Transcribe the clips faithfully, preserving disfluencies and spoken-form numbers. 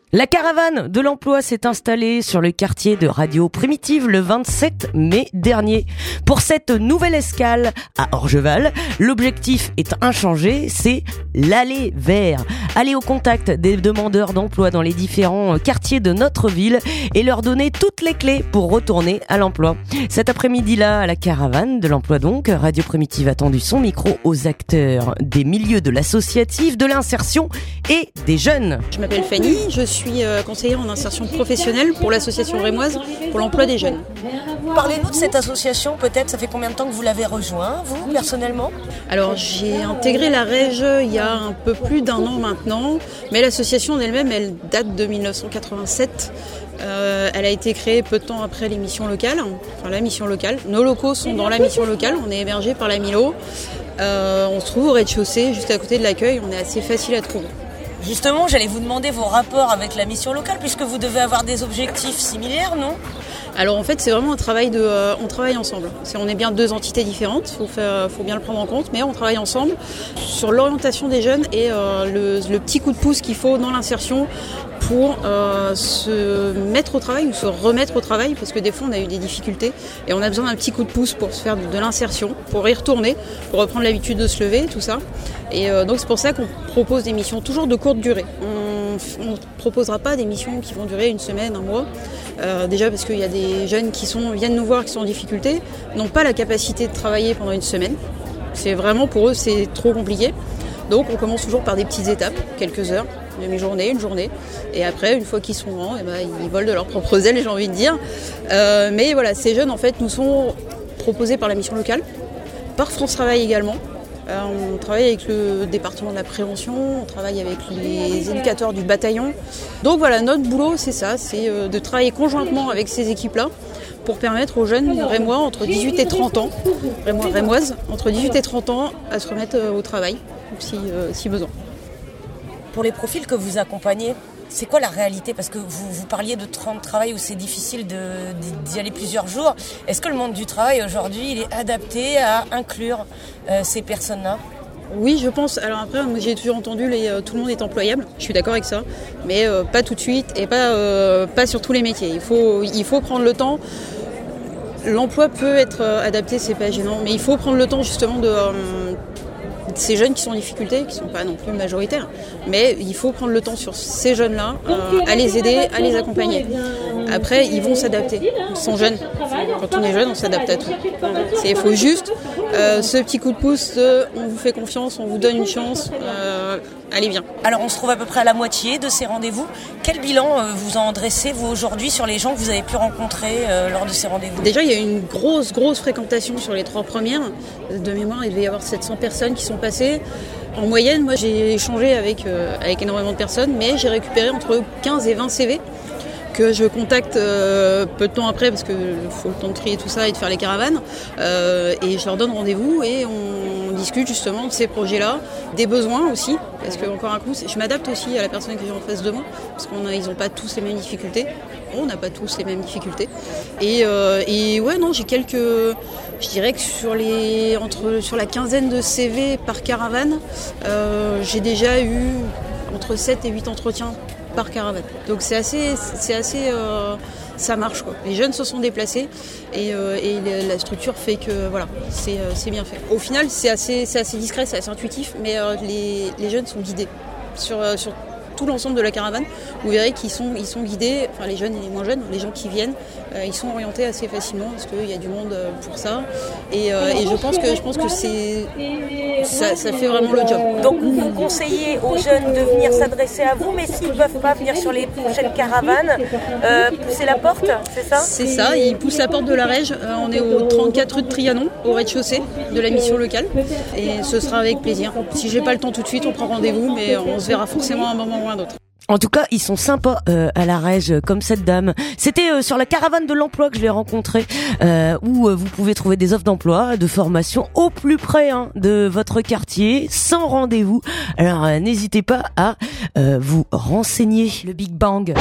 La caravane de l'emploi s'est installée sur le quartier de Radio Primitive le vingt-sept mai dernier. Pour cette nouvelle escale à Orgeval, l'objectif est inchangé, c'est l'aller vers. Aller au contact des demandeurs d'emploi dans les différents quartiers de notre ville et leur donner toutes les clés pour retourner à l'emploi. Cet après-midi-là, à la caravane de l'emploi donc, Radio Primitive a tendu son micro aux acteurs des milieux de l'associatif, de l'insertion et des jeunes. Je m'appelle Fanny, je suis conseillère en insertion professionnelle pour l'association rémoise pour l'emploi des jeunes. Parlez-nous de cette association, peut-être, ça fait combien de temps que vous l'avez rejoint, vous, personnellement ? Alors, j'ai intégré la Rège il y a un peu plus d'un an maintenant, mais l'association en elle-même, elle date de dix-neuf cent quatre-vingt-sept. Euh, elle a été créée peu de temps après les missions locales, enfin la mission locale. Nos locaux sont dans la mission locale, on est hébergé par la Milo. Euh, on se trouve au rez-de-chaussée, juste à côté de l'accueil, on est assez facile à trouver. Justement, j'allais vous demander vos rapports avec la mission locale, puisque vous devez avoir des objectifs similaires, non ? Alors en fait, c'est vraiment un travail de, euh, on travaille ensemble. C'est, on est bien deux entités différentes, faut faire, faut bien le prendre en compte, mais on travaille ensemble sur l'orientation des jeunes et euh, le, le petit coup de pouce qu'il faut dans l'insertion pour euh, se mettre au travail ou se remettre au travail, parce que des fois on a eu des difficultés et on a besoin d'un petit coup de pouce pour se faire de, de l'insertion, pour y retourner, pour reprendre l'habitude de se lever, tout ça. Et euh, donc c'est pour ça qu'on propose des missions toujours de courte durée. On ne proposera pas des missions qui vont durer une semaine, un mois. Euh, déjà parce qu'il y a des jeunes qui sont, viennent nous voir qui sont en difficulté, n'ont pas la capacité de travailler pendant une semaine. C'est vraiment pour eux c'est trop compliqué. Donc on commence toujours par des petites étapes, quelques heures, une demi-journée, une journée. Et après, une fois qu'ils sont grands, eh ben, ils volent de leurs propres ailes, j'ai envie de dire. Euh, mais voilà, ces jeunes en fait nous sont proposés par la mission locale, par France Travail également. Euh, on travaille avec le département de la prévention, on travaille avec les éducateurs du bataillon. Donc voilà, notre boulot c'est ça, c'est euh, de travailler conjointement avec ces équipes-là pour permettre aux jeunes rémois entre dix-huit et trente ans, rémois, rémoises, entre dix-huit et trente ans à se remettre euh, au travail, si, euh, si besoin. Pour les profils que vous accompagnez, c'est quoi la réalité ? Parce que vous, vous parliez de temps de travail où c'est difficile de, d'y aller plusieurs jours. Est-ce que le monde du travail aujourd'hui, il est adapté à inclure euh, ces personnes-là ? Oui, je pense. Alors après, moi, j'ai toujours entendu les, euh, tout le monde est employable. Je suis d'accord avec ça, mais euh, pas tout de suite et pas, euh, pas sur tous les métiers. Il faut, il faut prendre le temps. L'emploi peut être adapté, c'est pas gênant, mais il faut prendre le temps justement de... Euh, ces jeunes qui sont en difficulté, qui ne sont pas non plus majoritaires, mais il faut prendre le temps sur ces jeunes-là, euh, à les aider, à les accompagner. Après, ils vont s'adapter. Ils sont jeunes. Quand on est jeune, on s'adapte à tout. Il faut juste euh, ce petit coup de pouce, de, on vous fait confiance, on vous donne une chance, euh, allez bien. Alors on se trouve à peu près à la moitié de ces rendez-vous. Quel bilan euh, vous en dressez, vous, aujourd'hui, sur les gens que vous avez pu rencontrer euh, lors de ces rendez-vous ? Déjà, il y a eu une grosse, grosse fréquentation sur les trois premières. De mémoire, il devait y avoir sept cents personnes qui sont passées. En moyenne, moi, j'ai échangé avec, euh, avec énormément de personnes, mais j'ai récupéré entre quinze et vingt C V que je contacte euh, peu de temps après, parce qu'il faut le temps de trier tout ça et de faire les caravanes. Euh, et je leur donne rendez-vous et on discute justement de ces projets-là, des besoins aussi, parce que encore un coup, je m'adapte aussi à la personne que j'ai en face de moi, parce qu'ils n'ont pas tous les mêmes difficultés. On n'a pas tous les mêmes difficultés. Et, euh, et ouais, non, j'ai quelques... Je dirais que sur, les, entre, sur la quinzaine de C V par caravane, euh, j'ai déjà eu entre sept et huit entretiens par caravane. Donc c'est assez, c'est assez, euh, ça marche quoi. Les jeunes se sont déplacés et, euh, et la structure fait que voilà, c'est, euh, c'est bien fait. Au final, c'est assez, c'est assez discret, c'est assez intuitif, mais euh, les, les jeunes sont guidés sur, euh, sur tout l'ensemble de la caravane. Vous verrez qu'ils sont, ils sont guidés, enfin les jeunes et les moins jeunes, les gens qui viennent, euh, ils sont orientés assez facilement parce qu'il y a du monde pour ça. Et, euh, et je pense que, je pense que c'est, ça, ça fait vraiment le job. Donc vous conseillez aux jeunes de venir s'adresser à vous, mais s'ils ne peuvent pas venir sur les prochaines caravanes, euh, pousser la porte, c'est ça ? C'est ça, ils poussent la porte de la Rège. Euh, on est au trente-quatre rue de Trianon, au rez-de-chaussée de la mission locale. Et ce sera avec plaisir. Si j'ai pas le temps tout de suite, on prend rendez-vous, mais on se verra forcément à un moment ou à un autre. En tout cas, ils sont sympas euh, à la Rège, comme cette dame. C'était euh, sur la caravane de l'emploi que je l'ai rencontrée, euh, où euh, vous pouvez trouver des offres d'emploi, de formation au plus près hein, de votre quartier, sans rendez-vous. Alors euh, n'hésitez pas à euh, vous renseigner. Le Big Bang,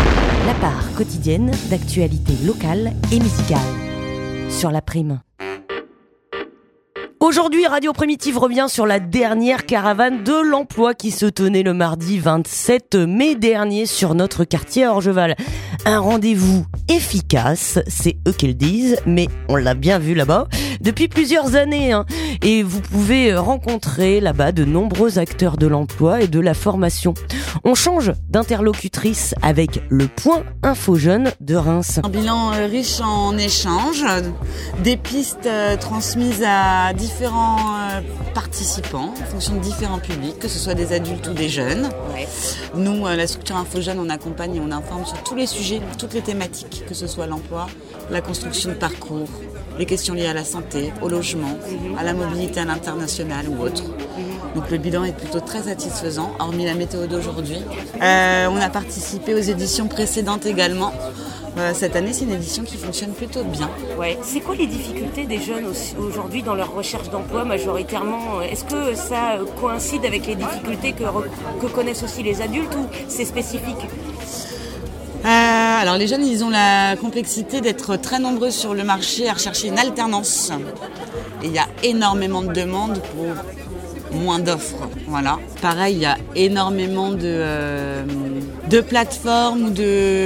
la part quotidienne d'actualité locale et musicale sur la prime. Aujourd'hui, Radio Primitive revient sur la dernière caravane de l'emploi qui se tenait le mardi vingt-sept mai dernier sur notre quartier à Orgeval. Un rendez-vous efficace, c'est eux qui le disent, mais on l'a bien vu là-bas depuis plusieurs années. Hein. Et vous pouvez rencontrer là-bas de nombreux acteurs de l'emploi et de la formation. On change d'interlocutrice avec le Point Info Jeune de Reims. Un bilan riche en échanges, des pistes transmises à différents participants en fonction de différents publics, que ce soit des adultes ou des jeunes. Ouais. Nous, la structure Info Jeune, on accompagne et on informe sur tous les sujets, toutes les thématiques, que ce soit l'emploi, la construction de parcours, les questions liées à la santé, au logement, à la mobilité à l'international ou autre. Donc le bilan est plutôt très satisfaisant, hormis la météo d'aujourd'hui. Euh, on a participé aux éditions précédentes également. Euh, cette année, c'est une édition qui fonctionne plutôt bien. Ouais. C'est quoi les difficultés des jeunes aujourd'hui dans leur recherche d'emploi majoritairement ? Est-ce que ça coïncide avec les difficultés que, que connaissent aussi les adultes ou c'est spécifique ? Euh, alors les jeunes, ils ont la complexité d'être très nombreux sur le marché à rechercher une alternance. Et il y a énormément de demandes pour moins d'offres. Voilà. Pareil, il y a énormément de, euh, de plateformes ou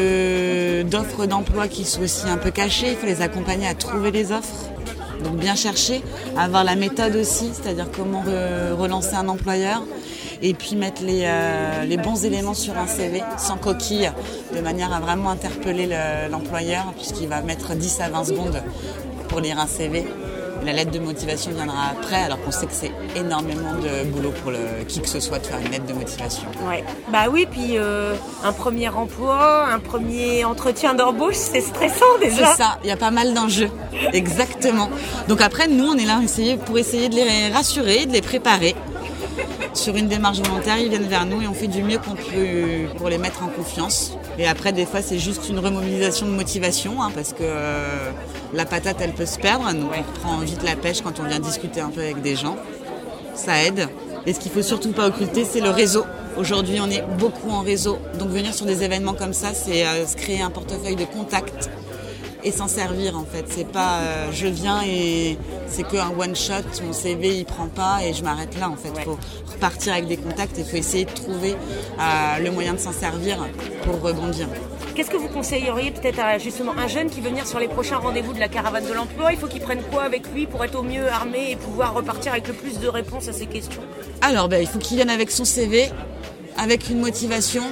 de, d'offres d'emploi qui sont aussi un peu cachées. Il faut les accompagner à trouver les offres. Donc bien chercher, avoir la méthode aussi, c'est-à-dire comment re- relancer un employeur. Et puis mettre les, euh, les bons éléments sur un C V, sans coquille, de manière à vraiment interpeller le, l'employeur, puisqu'il va mettre dix à vingt secondes pour lire un C V. La lettre de motivation viendra après, alors qu'on sait que c'est énormément de boulot pour le, qui que ce soit de faire une lettre de motivation. Ouais. Bah oui, puis euh, un premier emploi, un premier entretien d'embauche, c'est stressant déjà. C'est ça, il y a pas mal d'enjeux, exactement. Donc après, nous, on est là pour essayer de les rassurer, de les préparer. Sur une démarche volontaire, ils viennent vers nous et on fait du mieux qu'on peut pour les mettre en confiance. Et après, des fois, c'est juste une remobilisation de motivation, hein, parce que euh, la patate, elle peut se perdre. Nous, on prend vite la pêche quand on vient discuter un peu avec des gens. Ça aide. Et ce qu'il faut surtout pas occulter, c'est le réseau. Aujourd'hui, on est beaucoup en réseau. Donc, venir sur des événements comme ça, c'est euh, se créer un portefeuille de contacts et s'en servir, en fait. C'est pas euh, je viens et c'est qu'un one shot, mon C V il prend pas et je m'arrête là, en fait. Il faut repartir avec des contacts et il faut essayer de trouver euh, le moyen de s'en servir pour rebondir. Qu'est-ce que vous conseilleriez peut-être à justement un jeune qui veut venir sur les prochains rendez-vous de la caravane de l'emploi ? Il faut qu'il prenne quoi avec lui pour être au mieux armé et pouvoir repartir avec le plus de réponses à ces questions ? Alors, ben, il faut qu'il vienne avec son C V, avec une motivation.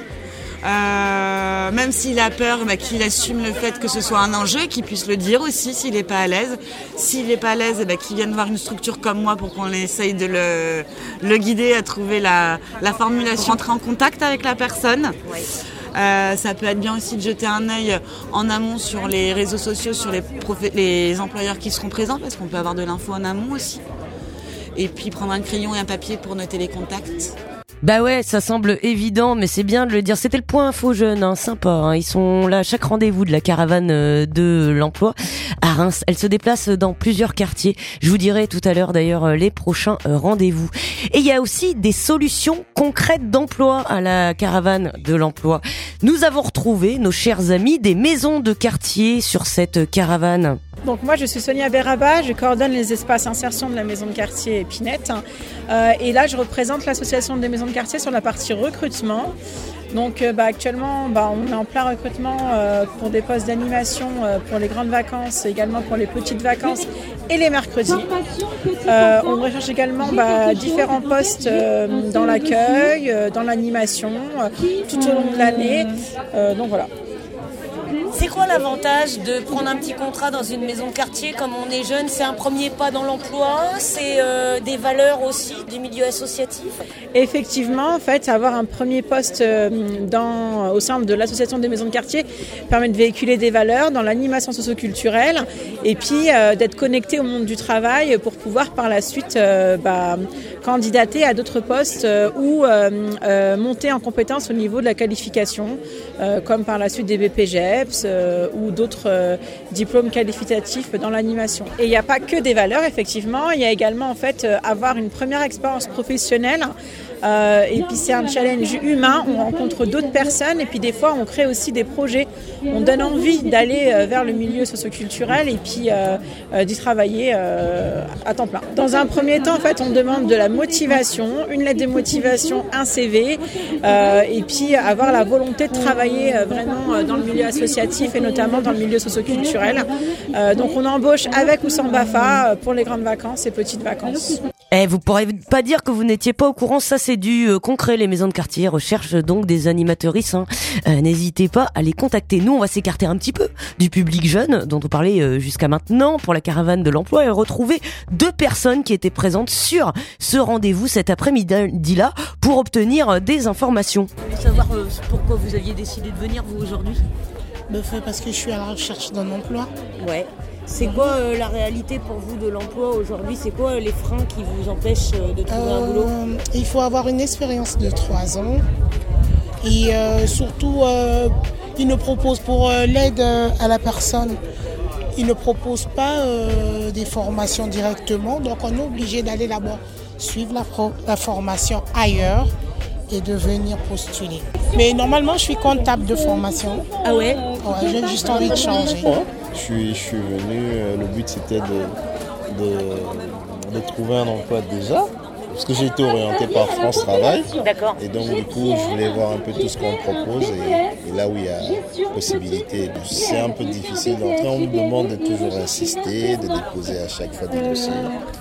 Euh, même s'il a peur, bah, qu'il assume le fait que ce soit un enjeu, qu'il puisse le dire aussi s'il n'est pas à l'aise. S'il n'est pas à l'aise, bah, qu'il vienne voir une structure comme moi pour qu'on essaye de le, le guider à trouver la, la formulation, entrer en contact avec la personne. Oui. Euh, ça peut être bien aussi de jeter un œil en amont sur les réseaux sociaux, sur les, prof- les employeurs qui seront présents, parce qu'on peut avoir de l'info en amont aussi. Et puis prendre un crayon et un papier pour noter les contacts. Bah ouais, ça semble évident, mais c'est bien de le dire. C'était le Point Info Jeune, hein, sympa. Hein. Ils sont là à chaque rendez-vous de la caravane de l'emploi à Reims. Elle se déplace dans plusieurs quartiers. Je vous dirai tout à l'heure d'ailleurs les prochains rendez-vous. Et il y a aussi des solutions concrètes d'emploi à la caravane de l'emploi. Nous avons retrouvé nos chers amis des maisons de quartier sur cette caravane. Donc moi je suis Sonia Beraba, je coordonne les espaces insertion de la maison de quartier Épinette euh, et là je représente l'association des maisons de quartier sur la partie recrutement. Donc euh, bah, actuellement bah, on est en plein recrutement euh, pour des postes d'animation euh, pour les grandes vacances, également pour les petites vacances et les mercredis. Euh, on recherche également bah, différents postes euh, dans l'accueil, euh, dans l'animation, euh, tout au long de l'année. Euh, donc voilà. C'est quoi l'avantage de prendre un petit contrat dans une maison de quartier comme on est jeune ? C'est un premier pas dans l'emploi, c'est euh, des valeurs aussi du milieu associatif ? Effectivement, en fait, avoir un premier poste dans, au sein de l'association des maisons de quartier permet de véhiculer des valeurs dans l'animation socio-culturelle et puis euh, d'être connecté au monde du travail pour pouvoir par la suite euh, bah, candidater à d'autres postes euh, ou euh, euh, monter en compétence au niveau de la qualification, euh, comme par la suite des B P G E P S euh, ou d'autres euh, diplômes qualificatifs dans l'animation. Et il n'y a pas que des valeurs, effectivement, il y a également en fait euh, avoir une première expérience professionnelle. Euh, et puis c'est un challenge humain, on rencontre d'autres personnes et puis des fois on crée aussi des projets, on donne envie d'aller euh, vers le milieu socioculturel et puis euh, euh, d'y travailler euh, à temps plein. Dans un premier temps en fait on demande de la motivation, une lettre de motivation, un C V euh, et puis avoir la volonté de travailler euh, vraiment dans le milieu associatif et notamment dans le milieu socioculturel. Euh, donc on embauche avec ou sans BAFA pour les grandes vacances et petites vacances. Eh, vous pourrez pas dire que vous n'étiez pas au courant, ça c'est du euh, concret. Les maisons de quartier recherchent donc des animatrices. Hein. Euh, n'hésitez pas à les contacter. Nous, on va s'écarter un petit peu du public jeune dont on parlait euh, jusqu'à maintenant pour la caravane de l'emploi et retrouver deux personnes qui étaient présentes sur ce rendez-vous cet après-midi-là pour obtenir euh, des informations. Je veux savoir euh, pourquoi vous aviez décidé de venir vous aujourd'hui. Parce que je suis à la recherche d'un emploi. Ouais. C'est quoi euh, la réalité pour vous de l'emploi aujourd'hui? C'est quoi euh, les freins qui vous empêchent euh, de trouver euh, un boulot? Il faut avoir une expérience de trois ans et euh, surtout euh, ils ne proposent pour euh, l'aide à la personne, ils ne proposent pas euh, des formations directement, donc on est obligé d'aller là-bas suivre la, pro- la formation ailleurs et de venir postuler. Mais normalement je suis comptable de formation. Ah ouais? Ouais, j'ai juste envie de changer. Je suis, je suis venu, euh, le but c'était de, de, de trouver un emploi déjà, parce que j'ai été orienté par France Travail. D'accord. Et donc du coup je voulais voir un peu tout ce qu'on propose et, et là où il y a possibilité. C'est un peu difficile d'entrer, on me demande de toujours insister, de déposer à chaque fois des dossiers.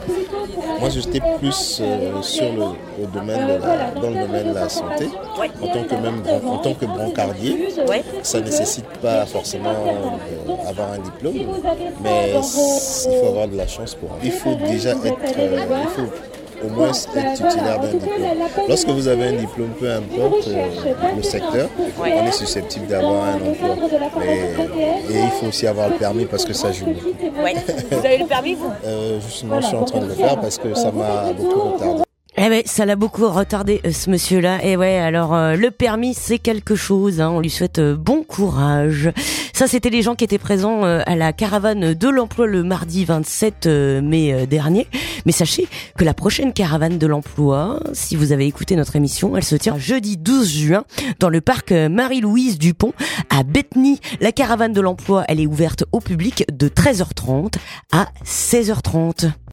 Moi j'étais plus euh, sur le, le domaine de la, dans le domaine de la santé, ouais. en tant que même en tant que brancardier. Ouais. Ça ne nécessite pas forcément euh, avoir un diplôme, mais il faut avoir de la chance pour. Il faut déjà être, euh, il faut au moins être titulaire d'un diplôme. Lorsque vous avez un diplôme, peu importe euh, le secteur, ouais. on est susceptible d'avoir un emploi. Et, et il faut aussi avoir le permis parce que ça joue beaucoup. Ouais. Vous avez le permis, vous euh, Justement, je suis en train de le faire parce que ça m'a beaucoup retardé. Eh ouais, ça l'a beaucoup retardé euh, ce monsieur-là. Et ouais, alors euh, le permis c'est quelque chose. Hein. On lui souhaite euh, bon courage. Ça, c'était les gens qui étaient présents euh, à la caravane de l'emploi le mardi vingt-sept mai euh, dernier. Mais sachez que la prochaine caravane de l'emploi, si vous avez écouté notre émission, elle se tient jeudi douze juin dans le parc Marie-Louise Dupont à Betheny. La caravane de l'emploi, elle est ouverte au public de treize heures trente à seize heures trente.